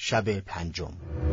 شب پنجم.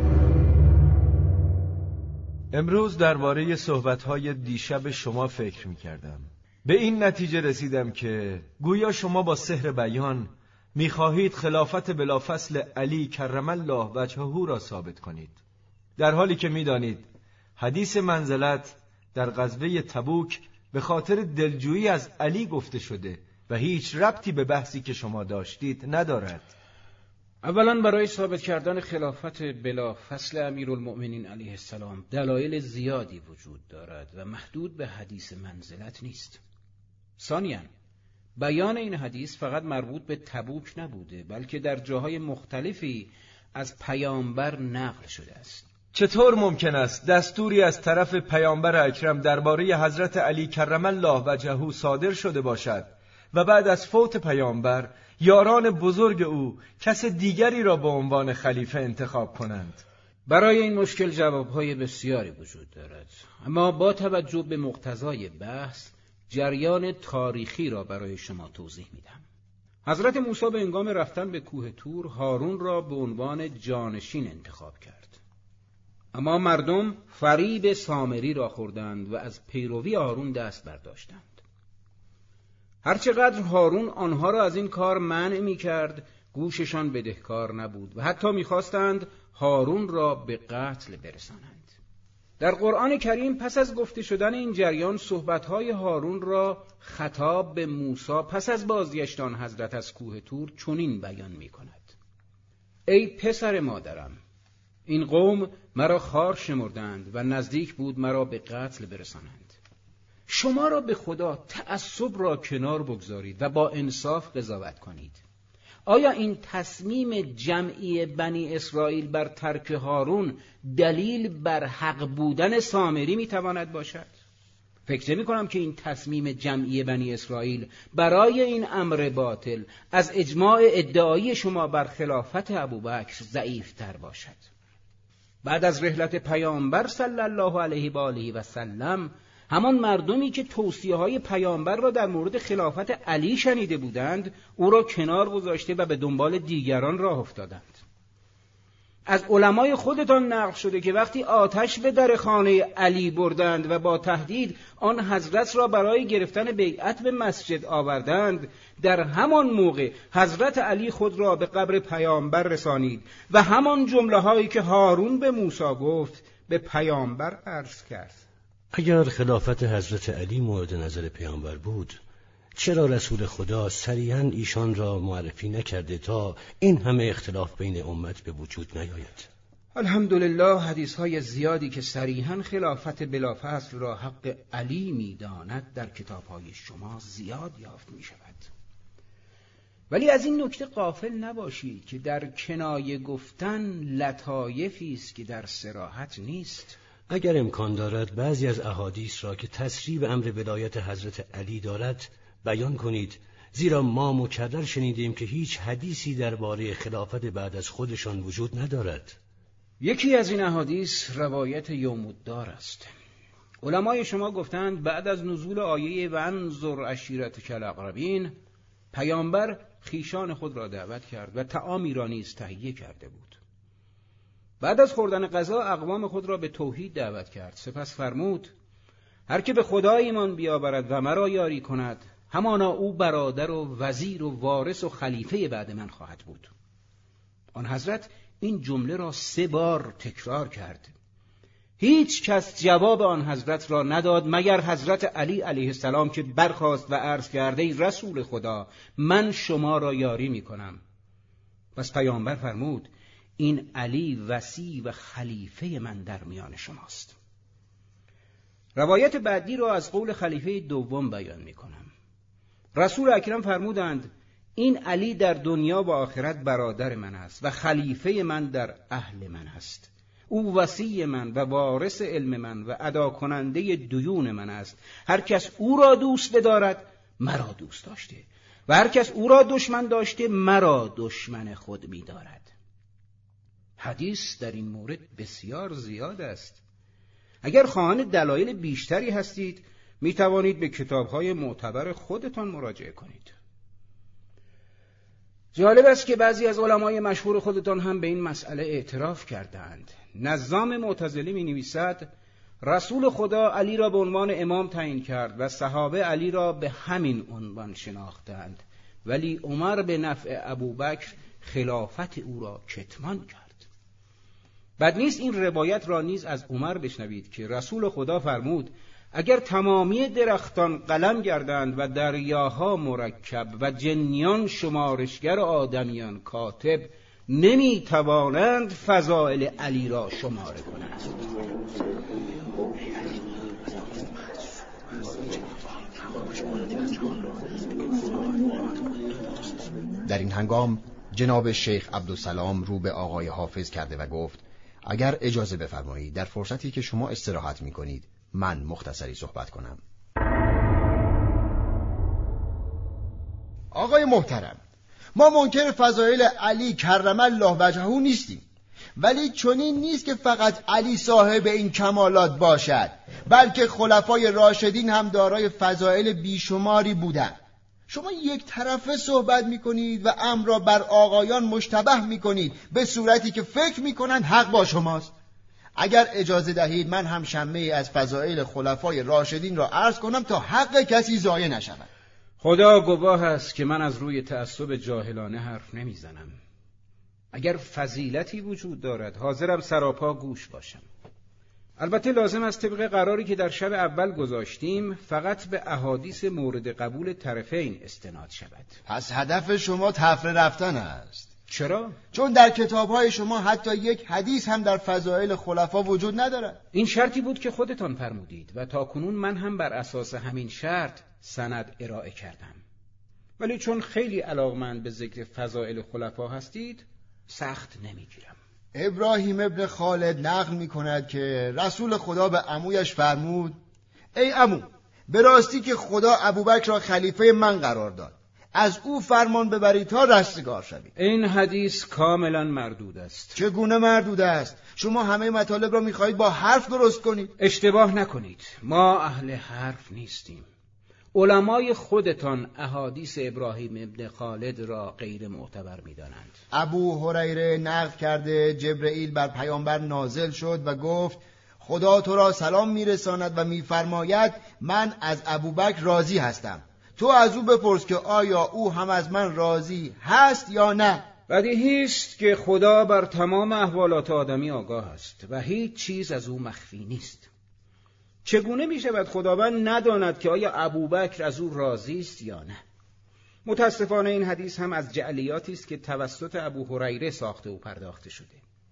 امروز درباره صحبت‌های دیشب شما فکر می‌کردم. به این نتیجه رسیدم که گویا شما با سحر بیان می‌خواهید خلافت بلافصل علی کرم الله وجهه را ثابت کنید، در حالی که می‌دانید حدیث منزلت در غزوه تبوک به خاطر دلجویی از علی گفته شده و هیچ ربطی به بحثی که شما داشتید ندارد. اولا برای ثابت کردن خلافت بلافصل امیرالمؤمنین علیه السلام دلایل زیادی وجود دارد و محدود به حدیث منزلت نیست. ثانیاً بیان این حدیث فقط مربوط به تبوک نبوده، بلکه در جاهای مختلفی از پیامبر نقل شده است. چطور ممکن است دستوری از طرف پیامبر اکرم درباره حضرت علی کرم الله وجهه صادر شده باشد و بعد از فوت پیامبر یاران بزرگ او کس دیگری را به عنوان خلیفه انتخاب کنند؟ برای این مشکل جوابهای بسیاری وجود دارد، اما با توجه به مقتضای بحث جریان تاریخی را برای شما توضیح میدم. حضرت موسی به هنگام رفتن به کوه طور هارون را به عنوان جانشین انتخاب کرد، اما مردم فریب سامری را خوردند و از پیروی هارون دست برداشتند. هرچقدر هارون آنها را از این کار منع می‌کرد، گوششان بدهکار نبود و حتی می‌خواستند هارون را به قتل برسانند. در قرآن کریم پس از گفته شدن این جریان صحبت‌های هارون را خطاب به موسی پس از بازگشت آن حضرت از کوه طور چنین بیان می‌کند: ای پسر مادرم، این قوم مرا خوار شمردند و نزدیک بود مرا به قتل برسانند. شما را به خدا تعصب را کنار بگذارید و با انصاف قضاوت کنید. آیا این تصمیم جمعی بنی اسرائیل بر ترک هارون دلیل بر حق بودن سامری میتواند باشد؟ فکر نمی کنم که این تصمیم جمعی بنی اسرائیل برای این امر باطل از اجماع ادعایی شما بر خلافت ابوبکر ضعیف‌تر باشد. بعد از رحلت پیامبر صلی الله علیه و آله و سلم، همان مردمی که توصیه‌های پیامبر را در مورد خلافت علی شنیده بودند او را کنار گذاشته و به دنبال دیگران راه افتادند. از علمای خودتان نقل شده که وقتی آتش به در خانه علی بردند و با تهدید آن حضرت را برای گرفتن بیعت به مسجد آوردند، در همان موقع حضرت علی خود را به قبر پیامبر رسانید و همان جمله‌هایی که هارون به موسی گفت به پیامبر عرض کرد. اگر خلافت حضرت علی مورد نظر پیامبر بود، چرا رسول خدا صریحاً ایشان را معرفی نکرده تا این همه اختلاف بین امت به وجود نیاید؟ الحمدلله حدیث‌های زیادی که صریحاً خلافت بلافصل را حق علی می‌داند در کتاب‌های شما زیاد یافت می‌شود. ولی از این نکته غافل نباشید که در کنایه گفتن لطایفی است که در صراحت نیست. اگر امکان دارد بعضی از احادیث را که تصریح به امر ولایت حضرت علی دارد بیان کنید، زیرا ما مکرر شنیدیم که هیچ حدیثی درباره خلافت بعد از خودشان وجود ندارد. یکی از این احادیث روایت یوم الدار است. علمای شما گفتند بعد از نزول آیه وانظر عشیرتک الاقربین، پیامبر خیشان خود را دعوت کرد و طعامی را نیز تهیه کرده بود. بعد از خوردن غذا اقوام خود را به توحید دعوت کرد. سپس فرمود هر که به خدا ایمان بیاورد و مرا یاری کند، همانا او برادر و وزیر و وارث و خلیفه بعد من خواهد بود. آن حضرت این جمله را 3 بار تکرار کرد. هیچ کس جواب آن حضرت را نداد مگر حضرت علی علیه السلام که برخاست و عرض کرد ای رسول خدا، من شما را یاری می کنم. پس پیامبر فرمود این علی وصی و خلیفه من در میان شماست. روایت بعدی را از قول خلیفه دوم بیان می کنم. رسول اکرم فرمودند این علی در دنیا و آخرت برادر من است و خلیفه من در اهل من است. او وصی من و وارث علم من و ادا کننده دیون من است. هر کس او را دوست بدارد مرا دوست داشته و هر کس او را دشمن داشته مرا دشمن خود می دارد. حدیث در این مورد بسیار زیاد است. اگر خواهان دلایل بیشتری هستید می توانید به کتاب‌های معتبر خودتان مراجعه کنید. جالب است که بعضی از علمای مشهور خودتان هم به این مسئله اعتراف کردند. نظام معتزلی می‌نویسد رسول خدا علی را به عنوان امام تعیین کرد و صحابه علی را به همین عنوان شناختند، ولی عمر به نفع ابوبکر خلافت او را کتمان کرد. بد نیست این روایت را نیز از عمر بشنوید که رسول خدا فرمود اگر تمامی درختان قلم گردند و دریاها مرکب و جنیان شمارشگر آدمیان کاتب، نمی توانند فضائل علی را شماره کنند. در این هنگام جناب شیخ عبدالسلام رو به آقای حافظ کرده و گفت اگر اجازه بفرمایید در فرصتی که شما استراحت می کنید من مختصری صحبت کنم. آقای محترم، ما منکر فضایل علی کرم الله وجهه نیستیم، ولی چنین نیست که فقط علی صاحب این کمالات باشد، بلکه خلفای راشدین هم دارای فضایل بیشماری بودند. شما یک طرفه صحبت میکنید و امر را بر آقایان مشتبه میکنید به صورتی که فکر میکنند حق با شماست. اگر اجازه دهید من هم شمه از فضائل خلفای راشدین را عرض کنم تا حق کسی ضایع نشود. خدا گواه است که من از روی تعصب جاهلانه حرف نمیزنم. اگر فضیلتی وجود دارد حاضرم سراپا گوش باشم. البته لازم است طبق قراری که در شب اول گذاشتیم فقط به احادیث مورد قبول طرفین استناد شود. پس هدف شما تفره رفتن است. چرا؟ چون در کتاب‌های شما حتی یک حدیث هم در فضائل خلفا وجود ندارد. این شرطی بود که خودتان فرمودید و تاکنون من هم بر اساس همین شرط سند ارائه کردم. ولی چون خیلی علاقمند به ذکر فضائل خلفا هستید سخت نمیگیرم. ابراهیم ابن خالد نقل می کند که رسول خدا به عمویش فرمود ای عمو، به راستی که خدا ابوبکر را خلیفه من قرار داد، از او فرمان ببرید تا رستگار شوید. این حدیث کاملا مردود است. چگونه مردود است؟ شما همه مطالب را می‌خواهید با حرف درست کنید. اشتباه نکنید، ما اهل حرف نیستیم. علمای خودتان احادیث ابراهیم ابن خالد را غیر معتبر می‌دانند. ابو هریره نقل کرده جبرئیل بر پیامبر نازل شد و گفت خدا تو را سلام میرساند و میفرماید من از ابوبکر راضی هستم، تو از او بپرس که آیا او هم از من راضی هست یا نه. بدیهی است که خدا بر تمام احوالات آدمی آگاه است و هیچ چیز از او مخفی نیست. چگونه می شود خداوند نداند که آیا ابوبکر از او راضی است یا نه؟ متاسفانه این حدیث هم از جعلیاتی است که توسط ابو هریره ساخته و پرداخته شده.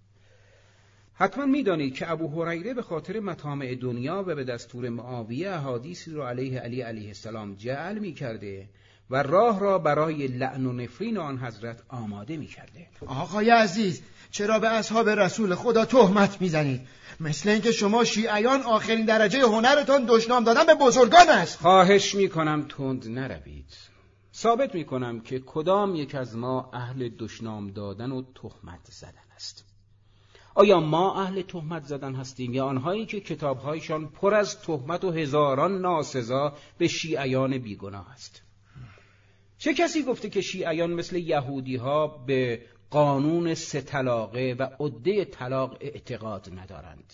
حتما می‌دانید که ابو هریره به خاطر مطامع دنیا و به دستور معاویه احادیثی را علیه علی علیه السلام جعل می‌کرده و راه را برای لعن و نفرین آن حضرت آماده می‌کرده. آقای عزیز، چرا به اصحاب رسول خدا تهمت می‌زنید؟ مثل اینکه شما شیعیان آخرین درجه هنرتان دشنام دادن به بزرگان است. خواهش می‌کنم تند نروید. ثابت می‌کنم که کدام یک از ما اهل دشنام دادن و تهمت زدن است. آیا ما اهل تهمت زدن هستیم یا آنهایی که کتابهایشان پر از تهمت و هزاران ناسزا به شیعیان بیگناه است؟ چه کسی گفته که شیعیان مثل یهودی ها به قانون 3 طلاقه و عده طلاق اعتقاد ندارند؟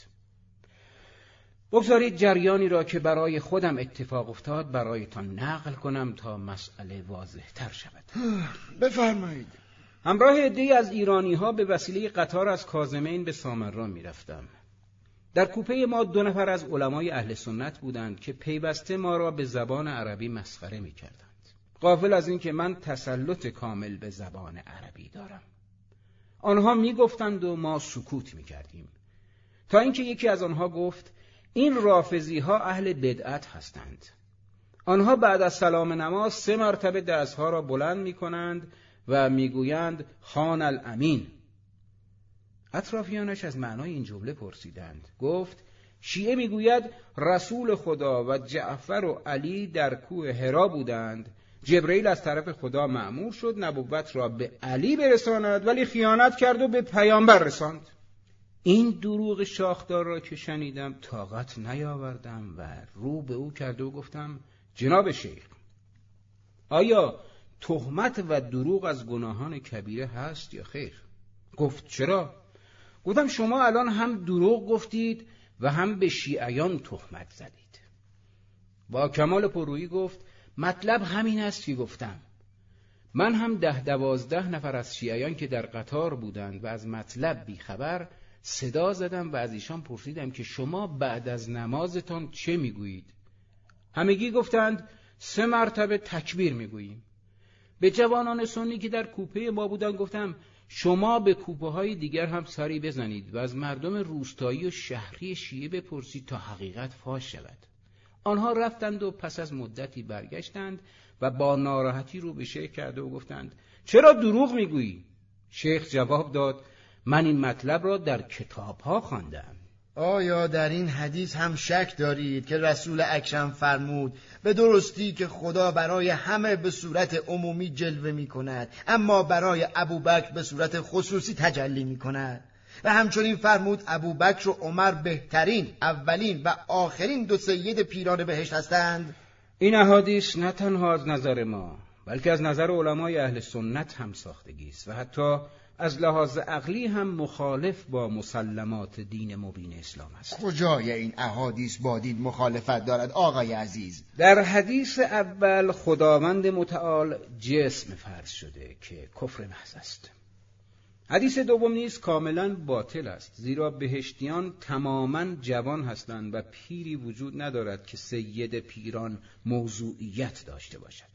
بگذارید جریانی را که برای خودم اتفاق افتاد برایتان نقل کنم تا مسئله واضح تر شود. بفرمایید. همراه عده‌ای از ایرانی‌ها به وسیله قطار از کاظمین به سامران می‌رفتم. در کوپه ما 2 نفر از علمای اهل سنت بودند که پیوسته ما را به زبان عربی مسخره می‌کردند. غافل از این که من تسلط کامل به زبان عربی دارم. آنها می‌گفتند و ما سکوت می‌کردیم. تا اینکه یکی از آنها گفت این رافضی‌ها اهل بدعت هستند. آنها بعد از سلام نماز 3 مرتبه دست‌ها را بلند می‌کنند و میگویند خان الامین. اطرافیانش از معنای این جمله پرسیدند. گفت شیعه میگوید رسول خدا و جعفر و علی در کوه حرا بودند. جبرئیل از طرف خدا مأمور شد نبوت را به علی برساند ولی خیانت کرد و به پیامبر رساند. این دروغ شاخدار را که شنیدم طاقت نیاوردم و رو به او کرده و گفتم جناب شیخ، آیا تهمت و دروغ از گناهان کبیره هست یا خیر؟ گفت چرا؟ گفتم شما الان هم دروغ گفتید و هم به شیعیان تهمت زدید. با کمال پررویی گفت مطلب همین است که گفتم. من هم 10-12 نفر از شیعیان که در قطار بودند و از مطلب بیخبر صدا زدم و از ایشان پرسیدم که شما بعد از نمازتان چه میگویید؟ همگی گفتند 3 مرتبه تکبیر میگوییم. به جوانان سنی که در کوپه ما بودند گفتم شما به کوپه های دیگر هم سری بزنید و از مردم روستایی و شهری شیعه بپرسید تا حقیقت فاش شود. آنها رفتند و پس از مدتی برگشتند و با ناراحتی رو به شیخ کرده و گفتند چرا دروغ میگویی؟ شیخ جواب داد من این مطلب را در کتاب‌ها خواندم. آیا در این حدیث هم شک دارید که رسول اکرم فرمود به درستی که خدا برای همه به صورت عمومی جلوه می کند اما برای ابوبکر به صورت خصوصی تجلی می کند؟ و همچنین فرمود ابوبکر و عمر بهترین، اولین و آخرین 2 سید پیران بهشت هستند. این احادیث نه تنها از نظر ما بلکه از نظر علمای اهل سنت هم ساختگی است و حتی از لحاظ عقلی هم مخالف با مسلمات دین مبین اسلام است. کجای این احادیث با دین مخالفت دارد آقای عزیز؟ در حدیث اول خداوند متعال جسم فرض شده که کفر محض است. حدیث دوم نیز کاملا باطل است، زیرا بهشتیان تماما جوان هستند و پیری وجود ندارد که سید پیران موضوعیت داشته باشد.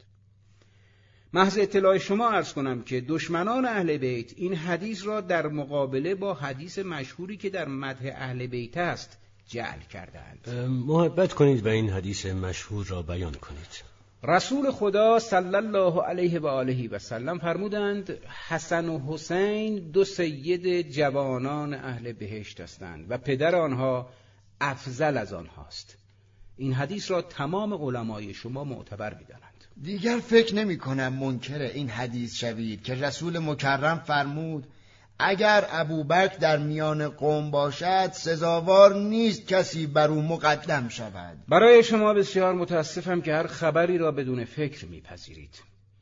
محض اطلاع شما عرض کنم که دشمنان اهل بیت این حدیث را در مقابله با حدیث مشهوری که در مدح اهل بیت است جعل کردند. محبت کنید و این حدیث مشهور را بیان کنید. رسول خدا صلی الله علیه و آله و سلم فرمودند حسن و حسین 2 سید جوانان اهل بهشت هستند و پدر آنها افضل از آنهاست. این حدیث را تمام علمای شما معتبر می‌دانند. دیگر فکر نمی کنم منکر این حدیث شوید که رسول مکرم فرمود اگر ابوبکر در میان قوم باشد سزاوار نیست کسی بر او مقدم شود. برای شما بسیار متاسفم که هر خبری را بدون فکر میپذیرید.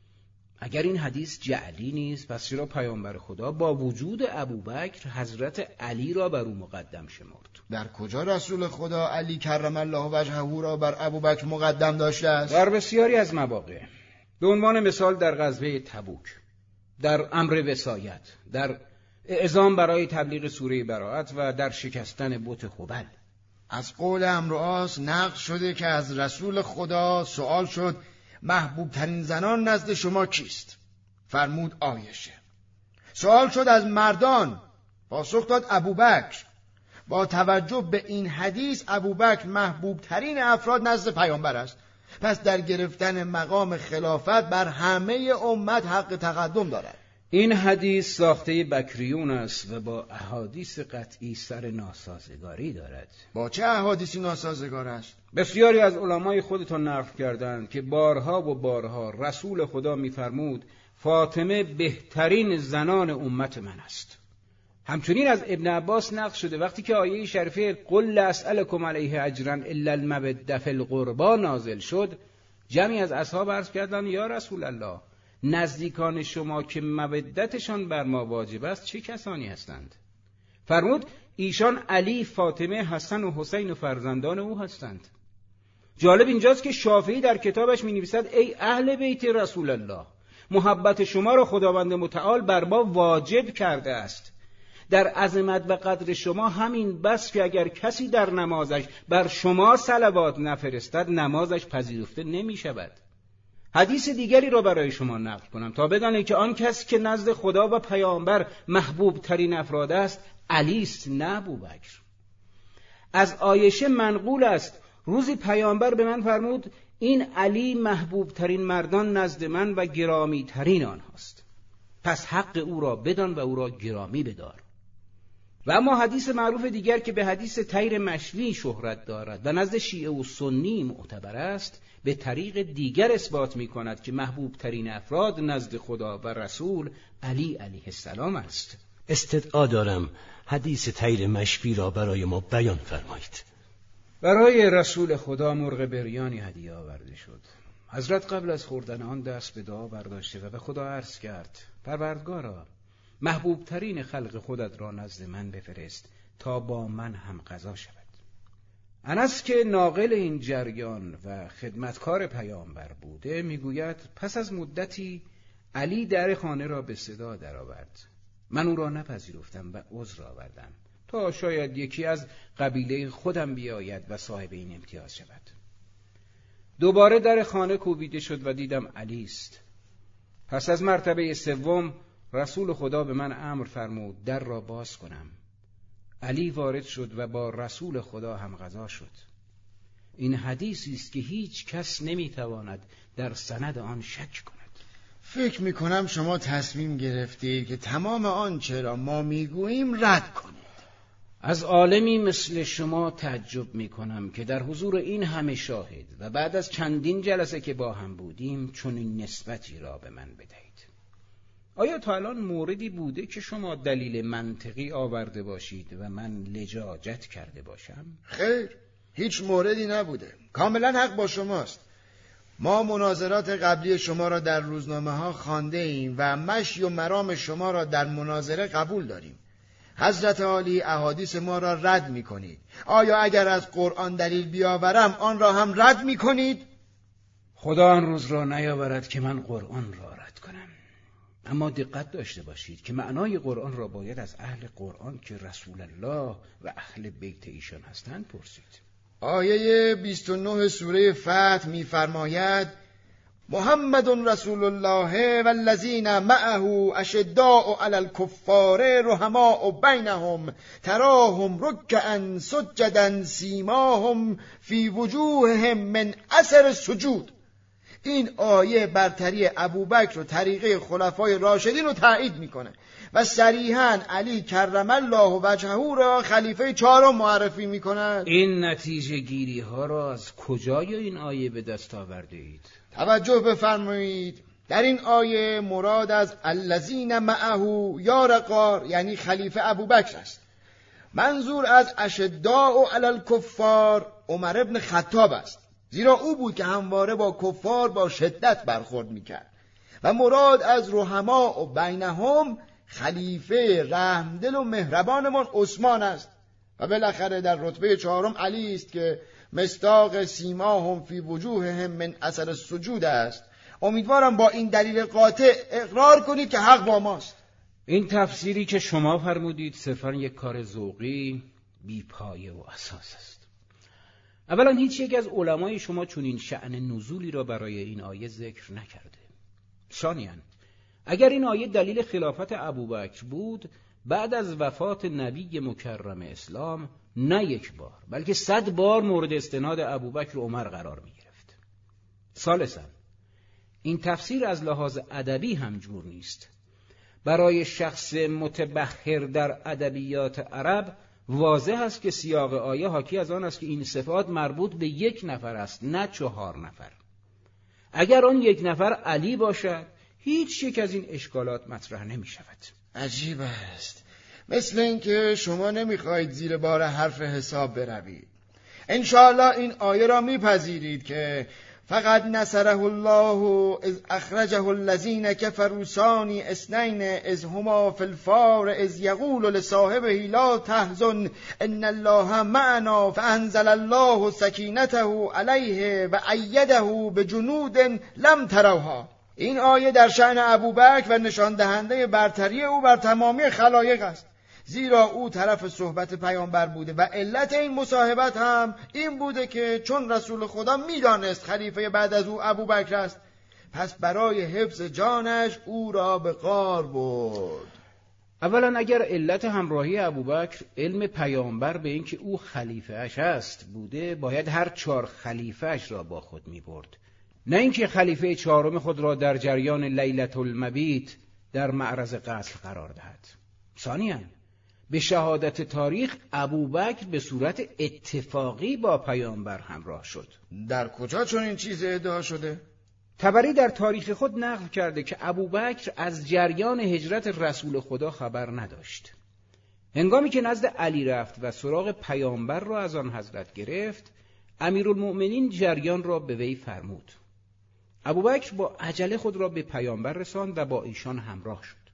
اگر این حدیث جعلی نیست پس چرا پیامبر خدا با وجود ابوبکر حضرت علی را بر او مقدم شمرد؟ در کجا رسول خدا علی کرم الله وجهه را بر ابوبکر مقدم داشته است؟ در بسیاری از مواقع. به عنوان مثال در غزوه تبوک، در امر وصایت، در اعزام برای تبلیغ سوره براءت و در شکستن بت هبل. از قول امرؤاس نقل شده که از رسول خدا سوال شد محبوب ترین زنان نزد شما کیست؟ فرمود عایشه. سوال شد از مردان، پاسخ داد ابوبکر. با توجه به این حدیث ابوبکر محبوب ترین افراد نزد پیامبر است، پس در گرفتن مقام خلافت بر همه امت حق تقدم دارد. این حدیث ساخته بکریون است و با احادیث قطعی سر ناسازگاری دارد. با چه احادیثی ناسازگار است؟ بسیاری از علمای خودتان نقل کردند که بارها و بارها رسول خدا می‌فرمود فاطمه بهترین زنان امت من است. همچنین از ابن عباس نقل شده وقتی که آیه شریفه قل لا اسألکم علیه اجرا الا المودة فی القربى نازل شد، جمعی از اصحاب عرض کردند یا رسول الله، نزدیکان شما که مودتشان بر ما واجب است چه کسانی هستند؟ فرمود ایشان علی، فاطمه، حسن و حسین و فرزندان او هستند. جالب اینجاست که شافعی در کتابش می‌نویسد ای اهل بیت رسول الله، محبت شما را خداوند متعال بر ما واجب کرده است. در عظمت و قدر شما همین بس که اگر کسی در نمازش بر شما صلوات نفرستد نمازش پذیرفته نمی شود. حدیث دیگری را برای شما نقل کنم تا بدانید که آن کس که نزد خدا و پیامبر محبوب ترین افراد است علی است نه ابوبکر. از عایشه منقول است روزی پیامبر به من فرمود این علی محبوب ترین مردان نزد من و گرامی ترین آنهاست، پس حق او را بدان و او را گرامی بدار. و اما حدیث معروف دیگر که به حدیث طیر مشوی شهرت دارد و نزد شیعه و سنی معتبر است به طریق دیگر اثبات می کند که محبوب ترین افراد نزد خدا و رسول علی علیه السلام است. استدعا دارم حدیث طیر مشوی را برای ما بیان فرمایید. برای رسول خدا مرغ بریانی هدیه آورده شد. حضرت قبل از خوردن آن دست به دعا برداشته و به خدا عرض کرد: پروردگارا، محبوب ترین خلق خودت را نزد من بفرست تا با من هم غذا شود. انس که ناقل این جریان و خدمتکار پیامبر بوده میگوید پس از مدتی علی در خانه را به صدا درآورد. من او را نپذیرفتم و عذر آوردم تا شاید یکی از قبیله خودم بیاید و صاحب این امتیاز شود. دوباره در خانه کوبیده شد و دیدم علی است. پس از مرتبه سوم رسول خدا به من امر فرمود در را باز کنم. علی وارد شد و با رسول خدا هم غذا شد. این حدیثی است که هیچ کس نمیتواند در سند آن شک کند. فکر میکنم شما تصمیم گرفتید که تمام آنچه را ما میگوییم رد کنید. از عالمی مثل شما تعجب میکنم که در حضور این همه شاهد و بعد از چندین جلسه که با هم بودیم چنین نسبتی را به من بدهید. آیا تا الان موردی بوده که شما دلیل منطقی آورده باشید و من لجاجت کرده باشم؟ خیر، هیچ موردی نبوده. کاملا حق با شماست. ما مناظرات قبلی شما را در روزنامه ها خوانده ایم و مشی و مرام شما را در مناظره قبول داریم. حضرت عالی احادیث ما را رد می کنید. آیا اگر از قرآن دلیل بیاورم آن را هم رد می کنید؟ خدا آن روز را نیاورد که من قرآن را رد کنم. اما دقت داشته باشید که معنای قرآن را باید از اهل قرآن که رسول الله و اهل بیت ایشان هستند پرسید. آیه 29 سوره فتح می‌فرماید: محمد رسول الله والذین معه اشداء علی الکفار رحماء بینهم تراهم رکعا سجدا سیماهم فی وجوههم من اثر السجود. این آیه برتری ابوبکر و طریقه خلفای راشدین رو تایید میکنه و صریحاً علی کرم الله وجهه را خلیفه چهارم معرفی میکند. این نتیجه گیری ها را از کجای این آیه به دست آورده اید؟ توجه بفرمایید. در این آیه مراد از الذین معه یار غار یعنی خلیفه ابوبکر است. منظور از اشداء علی الکفار عمر ابن خطاب است، زیرا او بود که همواره با کفار با شدت برخورد میکرد. و مراد از رحماء و بینهم خلیفه رحمدل و مهربانمان عثمان است. و بالاخره در رتبه چهارم علی است که مصداق سیماهم فی وجوههم من اثر السجود است. امیدوارم با این دلیل قاطع اقرار کنید که حق با ماست. این تفسیری که شما فرمودید صرفاً یک کار ذوقی بی پایه و اساس است. اولا هیچ یک از علمای شما چنین شأن نزولی را برای این آیه ذکر نکرده. ثانیاً اگر این آیه دلیل خلافت ابوبکر بود، بعد از وفات نبی مکرم اسلام نه یک بار بلکه 100 بار مورد استناد ابوبکر و عمر قرار می گرفت. ثالثاً این تفسیر از لحاظ ادبی هم جور نیست. برای شخص متبحر در ادبیات عرب واضح است که سیاق آیه حاکی از آن است که این صفات مربوط به یک نفر است، نه 4 نفر. اگر آن یک نفر علی باشد هیچ یک از این اشکالات مطرح نمی شود. عجیب است. مثل اینکه شما نمیخواهید زیر بار حرف حساب بروید. انشاءالله این آیه را میپذیرید که فقط نصره الله اذ اخرجه الذین کفروا ثانی اثنین اذ هما فی الغار اذ یقول لصاحبه لا تحزن ان الله معنا فانزل الله سکینته علیه و ایده بجنود لم تروها. این آیه در شأن ابوبکر و نشان دهنده برتری او بر تمامی خلایق است، زیرا او طرف صحبت پیامبر بوده و علت این مصاحبت هم این بوده که چون رسول خدا میدانست خلیفه بعد از او ابوبکر است، پس برای حفظ جانش او را به غار برد. اولا اگر علت همراهی ابوبکر علم پیامبر به اینکه او خلیفه اش است بوده، باید هر 4 خلیفه اش را با خود می برد، نه اینکه خلیفه 4م خود را در جریان لیلة المبیت در معرض قتل قرار دهد. ثانیاً به شهادت تاریخ ابوبکر به صورت اتفاقی با پیامبر همراه شد. در کجا چون این چیز ادعا شده؟ طبری در تاریخ خود نقل کرده که ابوبکر از جریان هجرت رسول خدا خبر نداشت. هنگامی که نزد علی رفت و سراغ پیامبر را از آن حضرت گرفت، امیرالمؤمنین جریان را به وی فرمود. ابوبکر با عجله خود را به پیامبر رساند و با ایشان همراه شد.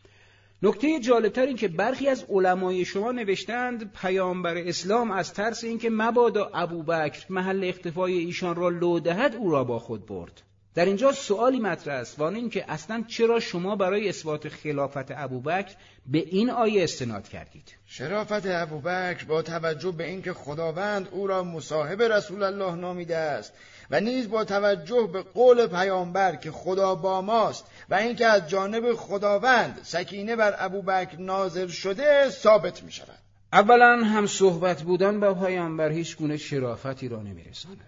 نکته جالبتر این که برخی از علمای شما نوشتند پیامبر اسلام از ترس اینکه مبادا ابوبکر محل اختفای ایشان را لو دهد او را با خود برد. در اینجا سوالی مطرح است و آن این که اصلا چرا شما برای اثبات خلافت ابوبکر به این آیه استناد کردید؟ شرافت ابوبکر با توجه به اینکه خداوند او را مصاحب رسول الله نامیده است و نیز با توجه به قول پیامبر که خدا با ماست و اینکه از جانب خداوند سکینه بر ابوبکر نازل شده ثابت می شود. اولا هم صحبت بودن با پیامبر هیچ گونه شرافتی را نمی رساند.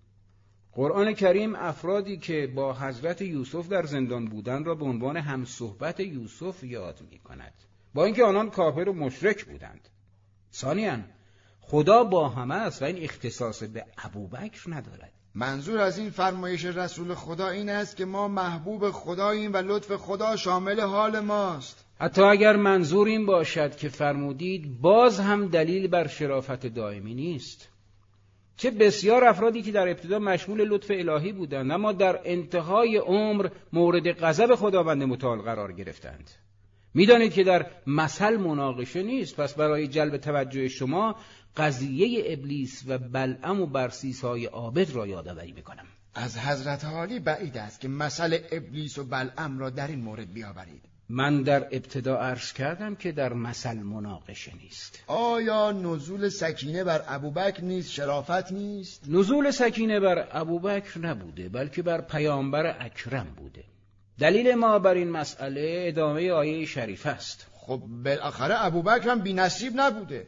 قرآن کریم افرادی که با حضرت یوسف در زندان بودند را به عنوان هم صحبت یوسف یاد می کند، با اینکه آنان کافر و مشرک بودند. ثانیاً خدا با همه است و این اختصاص به ابوبکر ندارد. منظور از این فرمایش رسول خدا این است که ما محبوب خداییم و لطف خدا شامل حال ماست. حتی اگر منظور این باشد که فرمودید، باز هم دلیل بر شرافت دائمی نیست. چه بسیار افرادی که در ابتدا مشمول لطف الهی بودند اما در انتهای عمر مورد غضب خداوند متعال قرار گرفتند. میدانید که در مثل مناقشه نیست، پس برای جلب توجه شما قضیه ابلیس و بلعم و برسیس‌های عابد را یادآوری می‌کنم. از حضرت عالی بعید است که مثل ابلیس و بلعم را در این مورد بیاورید. من در ابتدا عرض کردم که در مثل مناقشه نیست. آیا نزول سکینه بر ابوبکر نیز شرافت نیست؟ نزول سکینه بر ابوبکر نبوده، بلکه بر پیامبر اکرم بوده. دلیل ما بر این مسئله ادامه آیه شریف است. خب بالاخره ابوبکر هم بی‌نصیب نبوده.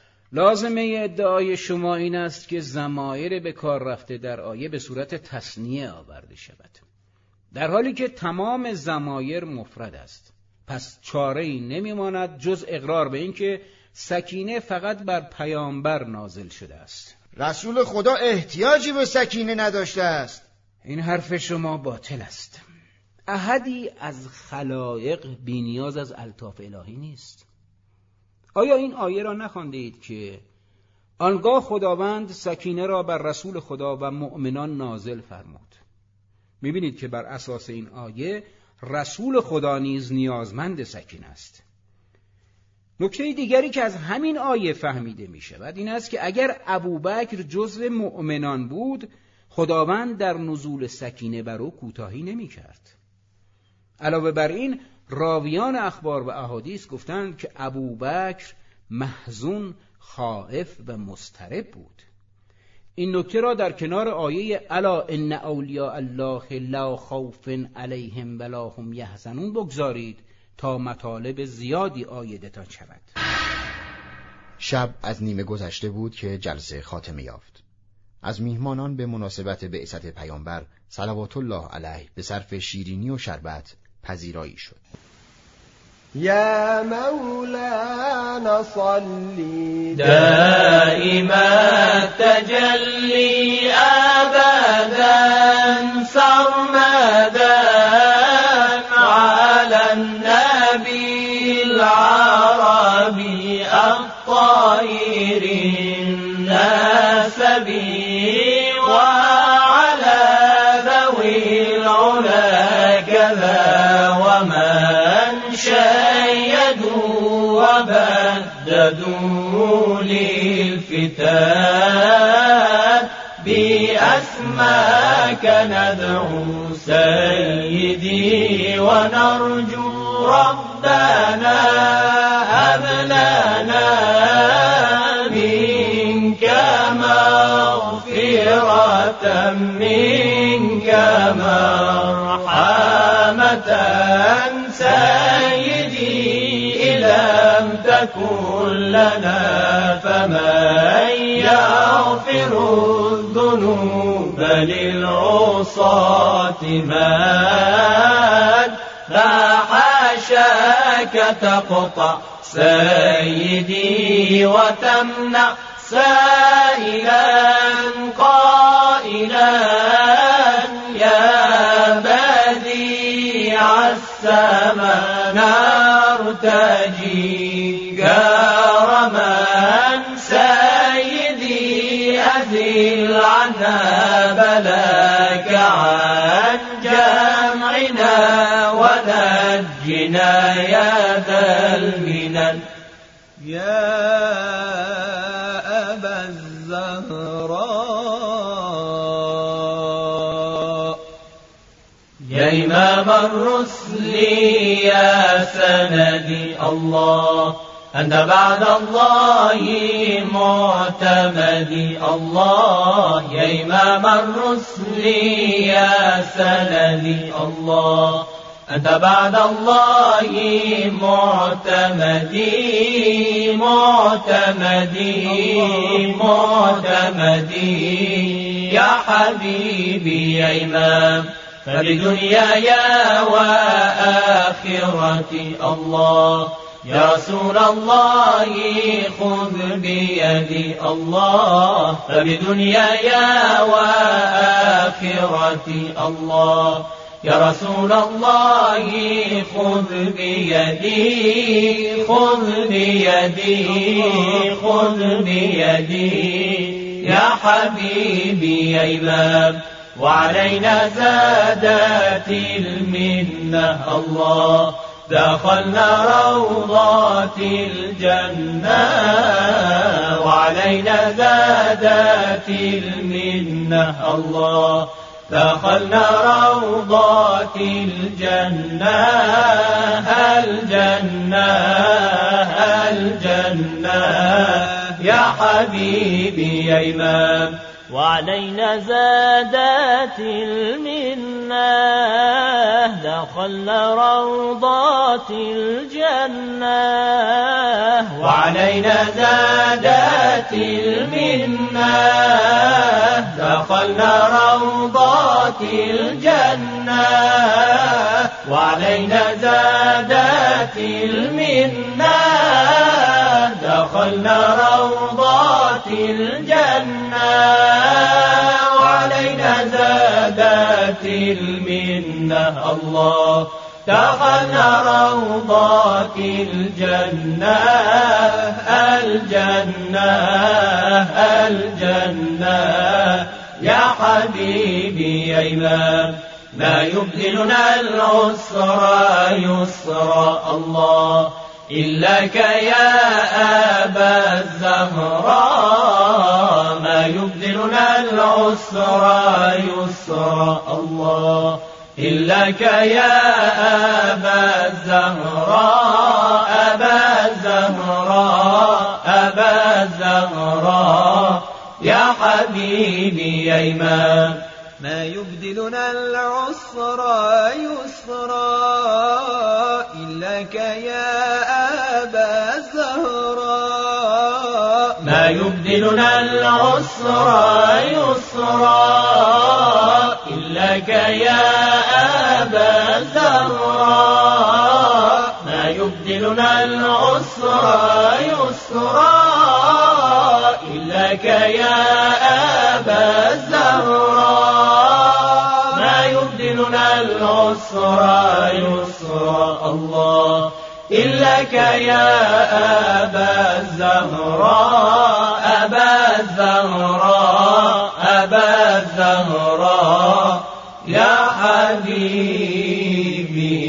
لازمه ادعای شما این است که ضمایر به کار رفته در آیه به صورت تثنیه آورده شود، در حالی که تمام ضمایر مفرد است. پس چاره‌ای نمی‌ماند جز اقرار به این که سکینه فقط بر پیامبر نازل شده است. رسول خدا احتیاجی به سکینه نداشته است. این حرف شما باطل است. احدی از خلائق بی‌نیاز از الطاف الهی نیست. آیا این آیه را نخواندید که آنگاه خداوند سکینه را بر رسول خدا و مؤمنان نازل فرمود؟ می‌بینید که بر اساس این آیه رسول خدا نیز نیازمند سکینه است. نکته دیگری که از همین آیه فهمیده می‌شود این است که اگر ابوبکر جزو مؤمنان بود، خداوند در نزول سکینه بر او کوتاهی نمی‌کرد. علاوه بر این راویان اخبار و احادیث گفتند که ابوبکر محزون، خائف و مضطرب بود. این نکته را در کنار آیه الا ان اولیاء الله لا خوف علیهم ولا هم یحزنون بگذارید تا مطالب زیادی عایدتان شود. شب از نیمه گذشته بود که جلسه خاتمه یافت. از میهمانان به مناسبت بعثت پیامبر صلوات الله علیه به صرف شیرینی و شربت پذیرایی شد. یا مولانا صلی دائما تجلی ابدا سرمدا على النبي العربي الطاهر الناسبي وعلى ذوي العلا كذا ومن شيدوا وبددوا للفتان بأسماك ندعو سيدي ونرجو ربنا هب لنا منك مغفرة منك مرحمة سيدي إن لم تكن لنا فمن يغفر الذنوب للعصاة من لا حاشاك تقطع سيدي وتمنع سائلا قائلا يا بديع السماء نرتجي كرما سيدي أزل عنا بلاك عنا علينا يا ذا المنن. يا أبا الزهراء يا إمام الرسل يا سندي الله، أنت بعد الله معتمدي الله. يا إمام الرسل يا سندي الله، أنت بعد الله معتمدي معتمدي معتمدي. يا حبيبي يا إمام فبدنياي وآخرتي الله. يا رسول الله خذ بيدي الله، فبدنياي وآخرتي الله. يا رسول الله خذ بيدي خذ بيدي خذ بيدي. يا حبيبي يا إمام وعلينا زادت المنة الله، دخلنا روضات الجنة. وعلينا زادت المنة الله، دخلنا روضات الجنة الجنة الجنة. يا حبيبي يا إمام وعلينا زادت المنة، دخلنا روضات الجنة. وعلينا زادت المنة، دخلنا روضات الجنة. وعلينا زادت المنة، دخلنا روضات الجنة. وعلينا زادت المنة الله، دخلنا روضات الجنة الجنة الجنة. يا حبيبي يا إمام ما يبدلنا العسر يسر الله، إلاك يا أبا الزهراء. ما يبدلنا العسر يسر الله، إلاك يا أبا الزهراء أبا الزهراء أبا الزهراء. يا حبيبي يا إمام ما يبدلنا العسر يسرا، إلاك يا أبا الزهراء. ما يبدلنا العسر يسرا، إلاك يا أبا الزهراء. ما يبدلنا العسر يسرا، إلاك يا أبا الزهراء. ما يبدلنا العسر يسرا الله، إلاك يا أبا الزهراء أبا الزهراء أبا الزهراء. يا حبيبي